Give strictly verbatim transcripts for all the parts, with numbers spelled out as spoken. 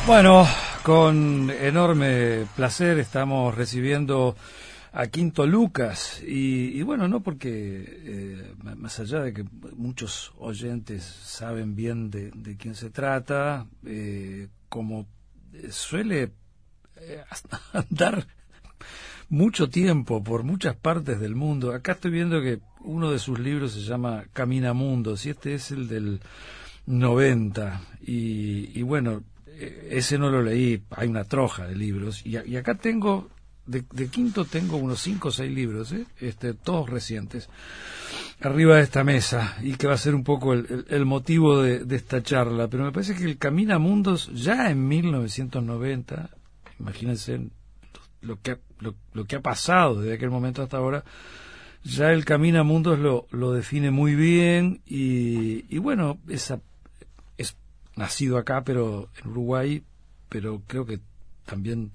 Bueno, con enorme placer estamos recibiendo a Quinto Lucas y, y bueno, no porque, eh, más allá de que muchos oyentes saben bien de, de quién se trata, eh, como suele eh, andar mucho tiempo por muchas partes del mundo. Acá estoy viendo que uno de sus libros se llama Caminamundos y este es el del noventa y, y bueno, ese no lo leí, hay una troja de libros y, y acá tengo de, de Quinto tengo unos cinco o seis libros, ¿eh? este, todos recientes arriba de esta mesa y que va a ser un poco el, el, el motivo de, de esta charla, pero me parece que el Caminamundos ya en mil novecientos noventa, imagínense lo que ha, lo, lo que ha pasado desde aquel momento hasta ahora, ya el Caminamundos lo, lo define muy bien y, y bueno, esa es nacido acá, pero en Uruguay, pero creo que también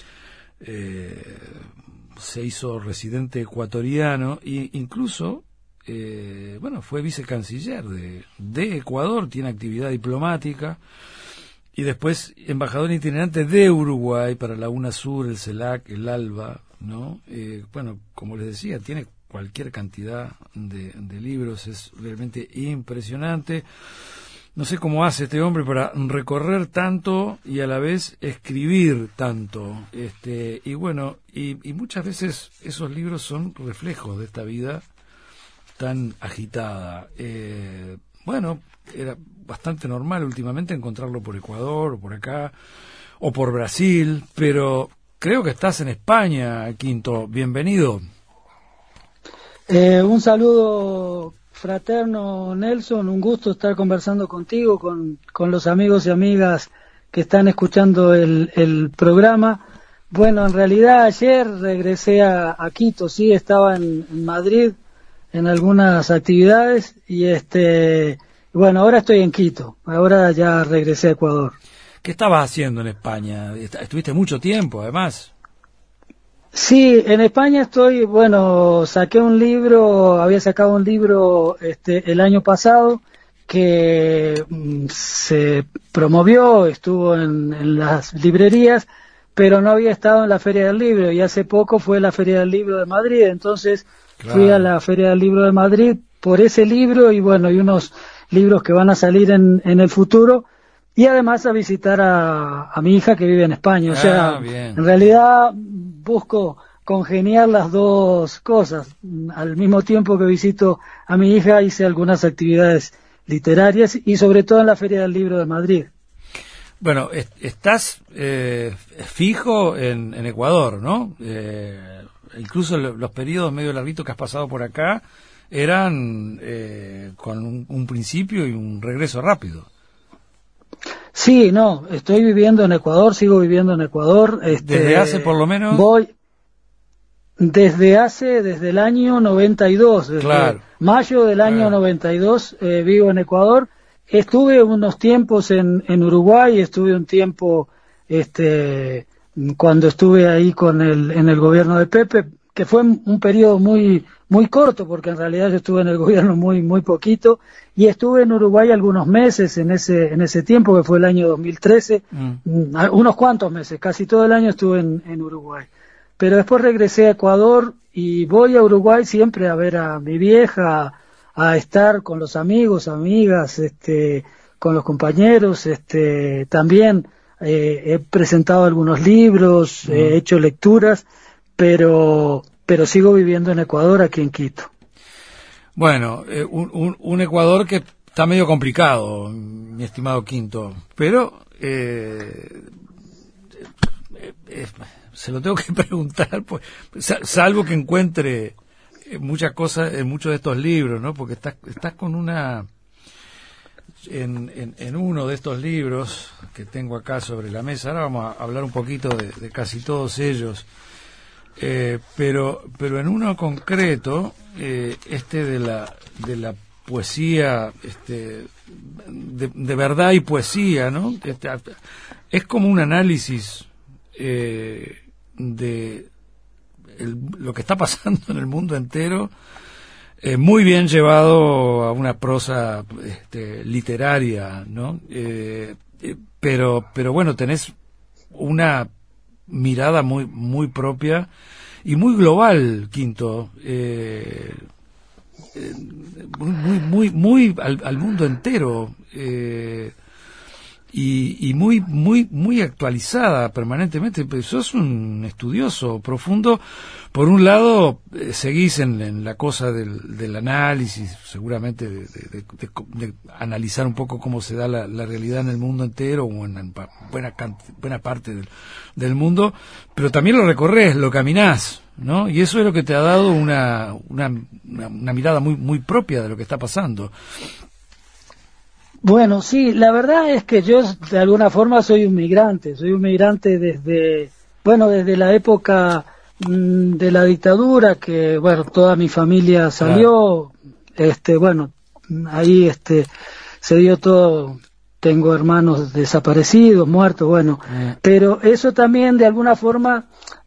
eh, se hizo residente ecuatoriano e incluso, eh, bueno, fue vicecanciller de, de Ecuador, tiene actividad diplomática y después embajador itinerante de Uruguay para la UNASUR, el CELAC, el ALBA, ¿no? Eh, bueno, como les decía, tiene cualquier cantidad de, de libros, es realmente impresionante. No sé cómo hace este hombre para recorrer tanto y a la vez escribir tanto. Este, y bueno, y, y muchas veces esos libros son reflejos de esta vida tan agitada. Eh, bueno, era bastante normal últimamente encontrarlo por Ecuador, o por acá, o por Brasil, pero creo que estás en España, Quinto. Bienvenido. Eh, un saludo fraterno, Nelson, un gusto estar conversando contigo, con, con los amigos y amigas que están escuchando el, el programa. Bueno, en realidad ayer regresé a, a Quito, sí, estaba en, en Madrid en algunas actividades y este, bueno, ahora estoy en Quito, ahora ya regresé a Ecuador. ¿Qué estabas haciendo en España? Estuviste mucho tiempo, además. Sí, en España estoy, bueno, saqué un libro, había sacado un libro este el año pasado que mm, se promovió, estuvo en, en las librerías, pero no había estado en la Feria del Libro y hace poco fue la Feria del Libro de Madrid, entonces claro, fui a la Feria del Libro de Madrid por ese libro y bueno, y unos libros que van a salir en, en el futuro. Y además a visitar a, a mi hija que vive en España. O sea, ah, bien. En realidad busco congeniar las dos cosas. Al mismo tiempo que visito a mi hija, hice algunas actividades literarias y sobre todo en la Feria del Libro de Madrid. Bueno, est estás eh, fijo en, en Ecuador, ¿no? Eh, incluso los periodos medio larguitos que has pasado por acá eran eh, con un, un principio y un regreso rápido. Sí, no, estoy viviendo en Ecuador, sigo viviendo en Ecuador. Este, ¿Desde hace por lo menos? Voy desde hace, desde el año noventa y dos, desde claro, mayo del año claro. noventa y dos eh, vivo en Ecuador. Estuve unos tiempos en, en Uruguay, estuve un tiempo este, cuando estuve ahí con el, en el gobierno de Pepe, que fue un periodo muy muy corto, porque en realidad yo estuve en el gobierno muy muy poquito, y estuve en Uruguay algunos meses en ese en ese tiempo, que fue el año dos mil trece, mm. unos cuantos meses, casi todo el año estuve en, en Uruguay. Pero después regresé a Ecuador y voy a Uruguay siempre a ver a mi vieja, a, a estar con los amigos, amigas, este, con los compañeros, este, también eh, he presentado algunos libros, mm. he hecho lecturas, pero pero sigo viviendo en Ecuador, aquí en Quito. Bueno, eh, un, un, un Ecuador que está medio complicado, mi estimado Quinto, pero eh, eh, eh, se lo tengo que preguntar, pues, salvo que encuentre muchas cosas en muchos de estos libros, ¿no? Porque estás, estás con una... En, en, en uno de estos libros que tengo acá sobre la mesa, ahora vamos a hablar un poquito de, de casi todos ellos. Eh, pero pero en uno concreto, eh, este de la de la poesía, este de, de verdad y poesía, ¿no? Este, es como un análisis eh, de el, lo que está pasando en el mundo entero, eh, muy bien llevado a una prosa este, literaria, ¿no? Eh, eh, pero pero bueno, tenés una mirada muy muy propia y muy global, Quinto, eh, eh, muy muy muy, muy al, al mundo entero, eh, y, y muy muy muy actualizada permanentemente. Pues sos un estudioso profundo. Por un lado, eh, seguís en, en la cosa del, del análisis, seguramente de, de, de, de, de analizar un poco cómo se da la, la realidad en el mundo entero o en, en buena, buena parte del, del mundo, pero también lo recorres, lo caminás, ¿no? Y eso es lo que te ha dado una, una, una, una mirada muy muy propia de lo que está pasando. Bueno, sí, la verdad es que yo de alguna forma soy un migrante, soy un migrante desde, bueno, desde la época mmm, de la dictadura, que, bueno, toda mi familia salió, claro. este, bueno, ahí este se dio todo, tengo hermanos desaparecidos, muertos, bueno, mm. pero eso también de alguna forma,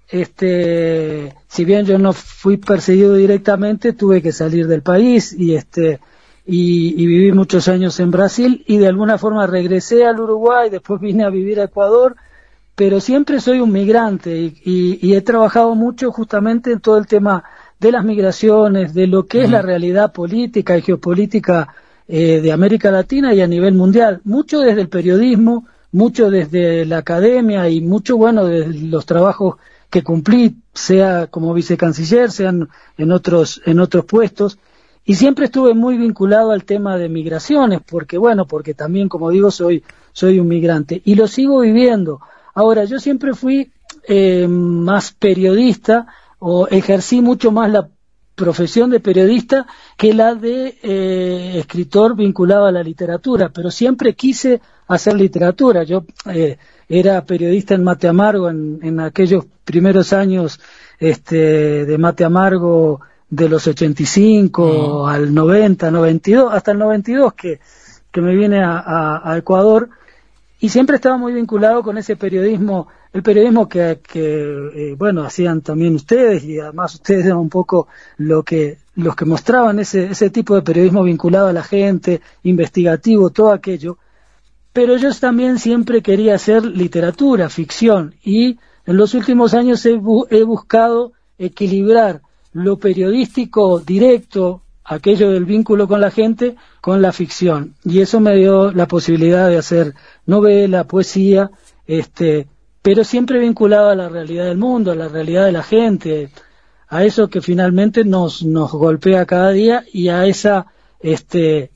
este, si bien yo no fui perseguido directamente, tuve que salir del país y este Y, y viví muchos años en Brasil y de alguna forma regresé al Uruguay, después vine a vivir a Ecuador, pero siempre soy un migrante y, y, y he trabajado mucho justamente en todo el tema de las migraciones, de lo que uh-huh. es la realidad política y geopolítica eh, de América Latina y a nivel mundial, mucho desde el periodismo, mucho desde la academia y mucho, bueno, desde los trabajos que cumplí, sea como vicecanciller, sean en otros, en otros puestos. Y siempre estuve muy vinculado al tema de migraciones, porque bueno, porque también, como digo, soy soy un migrante y lo sigo viviendo. Ahora, yo siempre fui eh, más periodista o ejercí mucho más la profesión de periodista que la de eh, escritor vinculado a la literatura, pero siempre quise hacer literatura. Yo eh, era periodista en Mate Amargo en, en aquellos primeros años este, de Mate Amargo, de los ochenta y cinco uh-huh. al noventa, noventa y dos, hasta el noventa y dos que, que me vine a, a, a Ecuador, y siempre estaba muy vinculado con ese periodismo, el periodismo que, que eh, bueno, hacían también ustedes, y además ustedes eran un poco lo que, los que mostraban ese, ese tipo de periodismo vinculado a la gente, investigativo, todo aquello, pero yo también siempre quería hacer literatura, ficción, y en los últimos años he, bu- he buscado equilibrar lo periodístico directo, aquello del vínculo con la gente, con la ficción. Y eso me dio la posibilidad de hacer novela, poesía, este, pero siempre vinculado a la realidad del mundo, a la realidad de la gente, a eso que finalmente nos, nos golpea cada día y a esa este,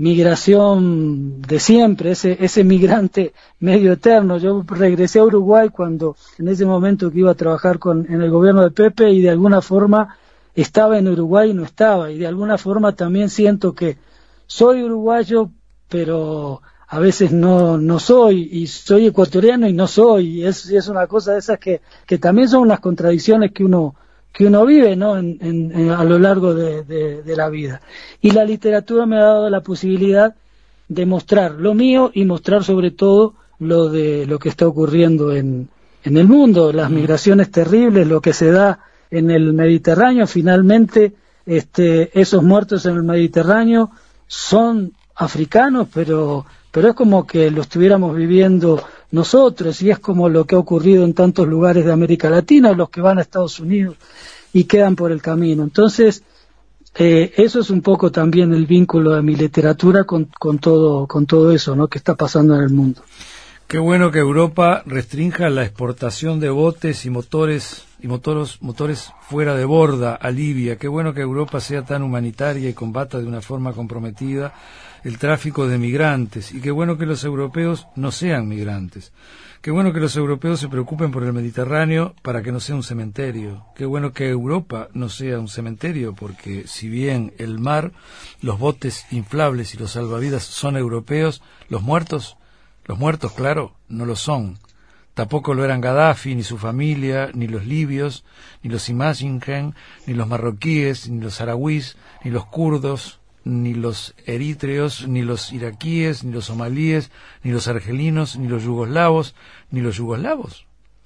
migración de siempre, ese, ese migrante medio eterno. Yo regresé a Uruguay cuando, en ese momento que iba a trabajar con, en el gobierno de Pepe, y de alguna forma estaba en Uruguay y no estaba, y de alguna forma también siento que soy uruguayo, pero a veces no no soy, y soy ecuatoriano y no soy, y es, es una cosa de esas que, que también son unas contradicciones que uno que uno vive, ¿no? en, en, en, a lo largo de, de, de la vida. Y la literatura me ha dado la posibilidad de mostrar lo mío y mostrar sobre todo lo de lo que está ocurriendo en, en el mundo, las migraciones terribles, lo que se da en el Mediterráneo. Finalmente, este, esos muertos en el Mediterráneo son africanos, pero, pero es como que lo estuviéramos viviendo nosotros, y es como lo que ha ocurrido en tantos lugares de América Latina, los que van a Estados Unidos y quedan por el camino. Entonces, eh, eso es un poco también el vínculo de mi literatura con, con todo, con todo eso, ¿no?, que está pasando en el mundo. Qué bueno que Europa restrinja la exportación de botes y motores y motoros, motores fuera de borda a Libia. Qué bueno que Europa sea tan humanitaria y combata de una forma comprometida el tráfico de migrantes. Y qué bueno que los europeos no sean migrantes. Qué bueno que los europeos se preocupen por el Mediterráneo para que no sea un cementerio. Qué bueno que Europa no sea un cementerio, porque si bien el mar, los botes inflables y los salvavidas son europeos, los muertos, los muertos, claro, no lo son. Tampoco lo eran Gaddafi, ni su familia, ni los libios, ni los Imagingen, ni los marroquíes, ni los saharauis, ni los kurdos, ni los eritreos, ni los iraquíes, ni los somalíes, ni los argelinos, ni los yugoslavos, ni los yugoslavos.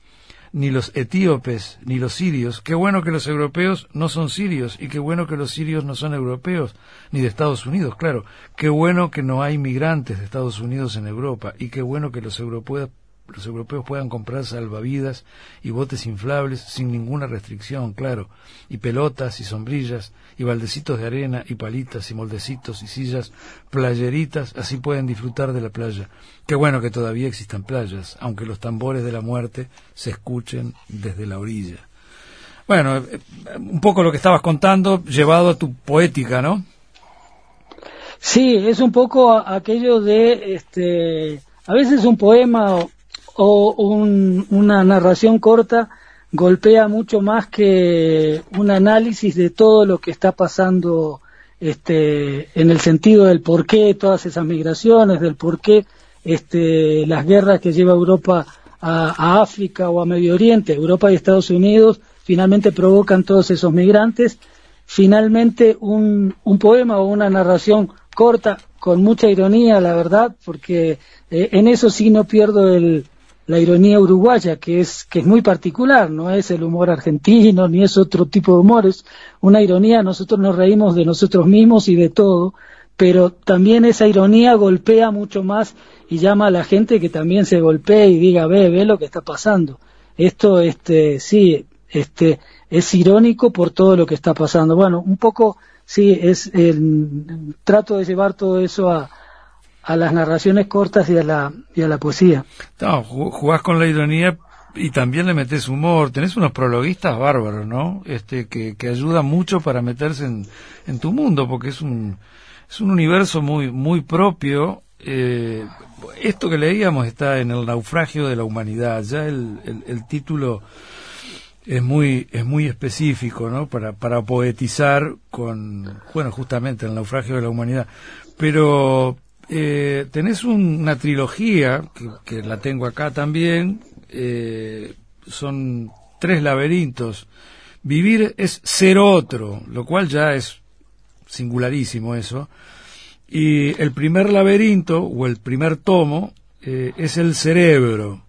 ni los etíopes, ni los sirios. Qué bueno que los europeos no son sirios, y qué bueno que los sirios no son europeos, ni de Estados Unidos, claro. Qué bueno que no hay migrantes de Estados Unidos en Europa, y qué bueno que los europeos los europeos puedan comprar salvavidas y botes inflables sin ninguna restricción, claro, y pelotas y sombrillas y baldecitos de arena y palitas y moldecitos y sillas playeritas, así pueden disfrutar de la playa. Qué bueno que todavía existan playas, aunque los tambores de la muerte se escuchen desde la orilla. Bueno, eh, un poco lo que estabas contando llevado a tu poética, ¿no? Sí, es un poco aquello de, este, a veces un poema o, o un, una narración corta golpea mucho más que un análisis de todo lo que está pasando, este, en el sentido del por qué todas esas migraciones, del por qué este, las guerras que lleva Europa a, a África o a Medio Oriente, Europa y Estados Unidos, finalmente provocan todos esos migrantes. Finalmente un, un poema o una narración corta, con mucha ironía, la verdad, porque eh, en eso sí no pierdo el, la ironía uruguaya, que es que es muy particular, no es el humor argentino, ni es otro tipo de humor, es una ironía, nosotros nos reímos de nosotros mismos y de todo, pero también esa ironía golpea mucho más y llama a la gente que también se golpee y diga, ve, ve lo que está pasando. Esto, este, sí, este, es irónico por todo lo que está pasando. Bueno, un poco, sí, es el, trato de llevar todo eso a a las narraciones cortas y a la y a la poesía. No, jugás con la ironía y también le metés humor. Tenés unos prologuistas bárbaros, ¿no? Este que que ayudan mucho para meterse en en tu mundo, porque es un es un universo muy muy propio. Eh, esto que leíamos está en El naufragio de la humanidad. Ya el el, el título es muy es muy específico, ¿no? Para para poetizar con, bueno, justamente El naufragio de la humanidad. Pero Eh, tenés un, una trilogía, que, que la tengo acá también, eh, son tres laberintos. Vivir es ser otro, lo cual ya es singularísimo eso. Y el primer laberinto, o el primer tomo, eh, es el cerebro.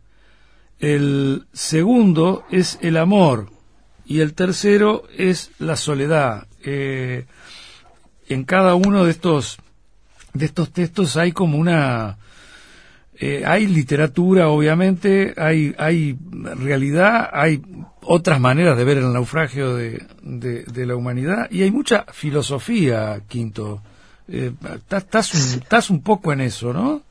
El segundo es el amor. Y el tercero es la soledad. Eh, en cada uno de estos de estos textos hay como una eh, hay literatura, obviamente, hay hay realidad, hay otras maneras de ver el naufragio de, de, de la humanidad, y hay mucha filosofía, Quinto. Estás eh, un, estás un poco en eso, ¿no?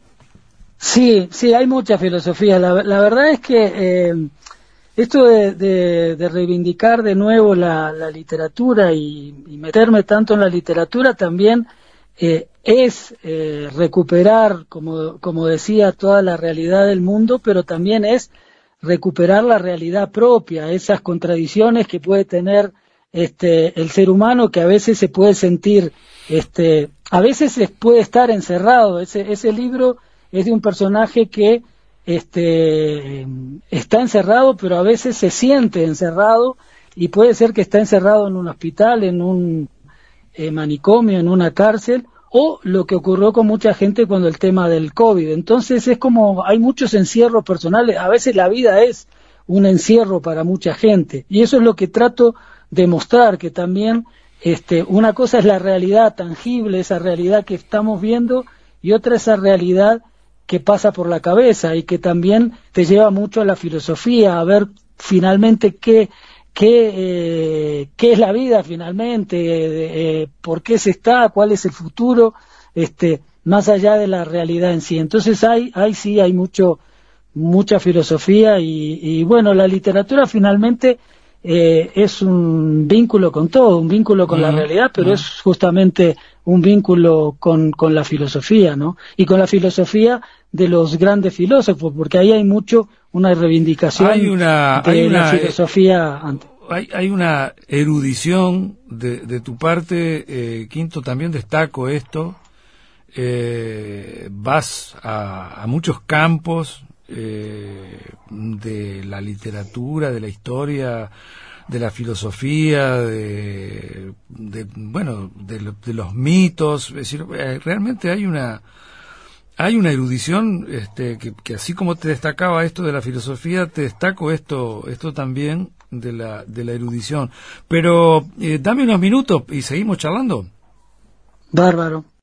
Sí, sí, hay mucha filosofía. La, la verdad es que eh, esto de, de, de reivindicar de nuevo la, la literatura y, y meterme tanto en la literatura también Eh, es eh, recuperar, como, como decía, toda la realidad del mundo, pero también es recuperar la realidad propia, esas contradicciones que puede tener este, el ser humano, que a veces se puede sentir, este, a veces se puede estar encerrado. Ese, ese libro es de un personaje que este, está encerrado, pero a veces se siente encerrado, y puede ser que está encerrado en un hospital, en un Eh, manicomio, en una cárcel, o lo que ocurrió con mucha gente cuando el tema del COVID. Entonces es como, hay muchos encierros personales, a veces la vida es un encierro para mucha gente, y eso es lo que trato de mostrar, que también este, una cosa es la realidad tangible, esa realidad que estamos viendo, y otra esa realidad que pasa por la cabeza y que también te lleva mucho a la filosofía, a ver finalmente qué ¿Qué, eh, qué es la vida finalmente? Eh, ¿Por qué se está? ¿Cuál es el futuro? Este, más allá de la realidad en sí. Entonces hay, hay sí, hay mucho, mucha filosofía y, y bueno, la literatura finalmente eh, es un vínculo con todo, un vínculo con mm, la realidad, pero mm. es justamente un vínculo con, con la filosofía, ¿no? Y con la filosofía de los grandes filósofos, porque ahí hay mucho una reivindicación hay una, de hay una, la filosofía. Hay, hay una erudición de, de tu parte, eh, Quinto, también destaco esto. Eh, vas a, a muchos campos eh, de la literatura, de la historia, de la filosofía, de, de bueno, de, de los mitos. Es decir, eh, realmente hay una hay una erudición este, que, que así como te destacaba esto de la filosofía, te destaco esto esto también de la de la erudición. Pero eh, dame unos minutos y seguimos charlando. Bárbaro.